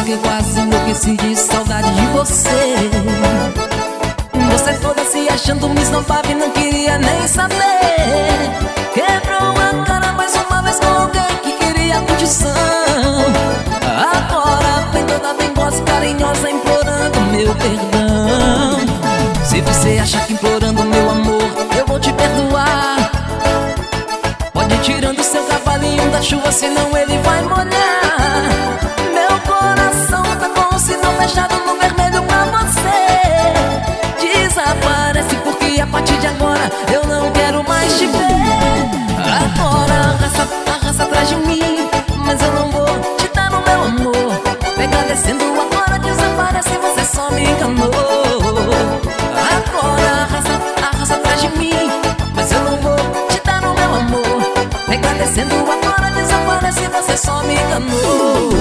que eu quase enlouqueci de saudade de você. Você toda se achando, me esnobava e não queria nem saber. Quebrou a cara mais uma vez com alguém que queria curtição. Agora vem toda bem gostosa, carinhosa, implorando meu perdão. Se você acha que implorando meu amor eu vou te perdoar, pode ir tirando seu cavalinho da chuva, senão ele vai molhar. Meu coração tá com o sinal fechado no vermelho pra você. Desaparece porque a partir de agora eu não quero mais te ver. Agora arrasta atrás de mim, mas eu não vou te dar o meu amor. Pega descendo agora, desaparece, você só me enganou. Agora arrasta atrás de mim, mas eu não vou te dar o meu amor. Pega descendo agora, desaparece, você só me enganou.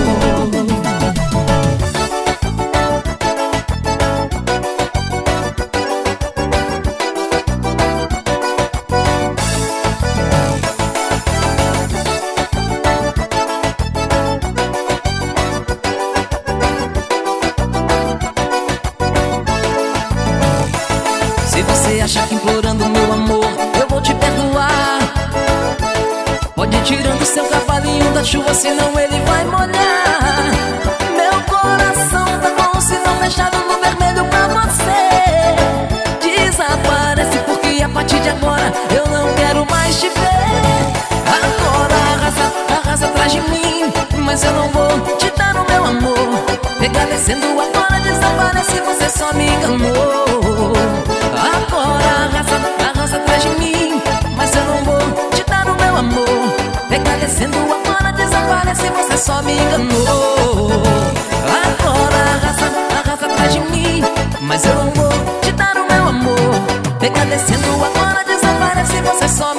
Se você acha que implorando meu amor eu vou te perdoar, pode ir tirando seu cavalinho da chuva, senão ele vai molhar. Meu coração tá com o sinal fechado no vermelho pra você. Desaparece porque a partir de agora eu não quero mais te ver. Agora arrasa atrás de mim, mas eu não vou te dar o meu amor. Pega descendo agora, desaparece, você só me enganou. Agora arrasa atrás de mim, mas eu não vou te dar o meu amor. Pega descendo agora, desaparece, você só me enganou. Agora arrasa atrás de mim, mas eu não vou te dar o meu amor. Pega descendo agora, desaparece, você só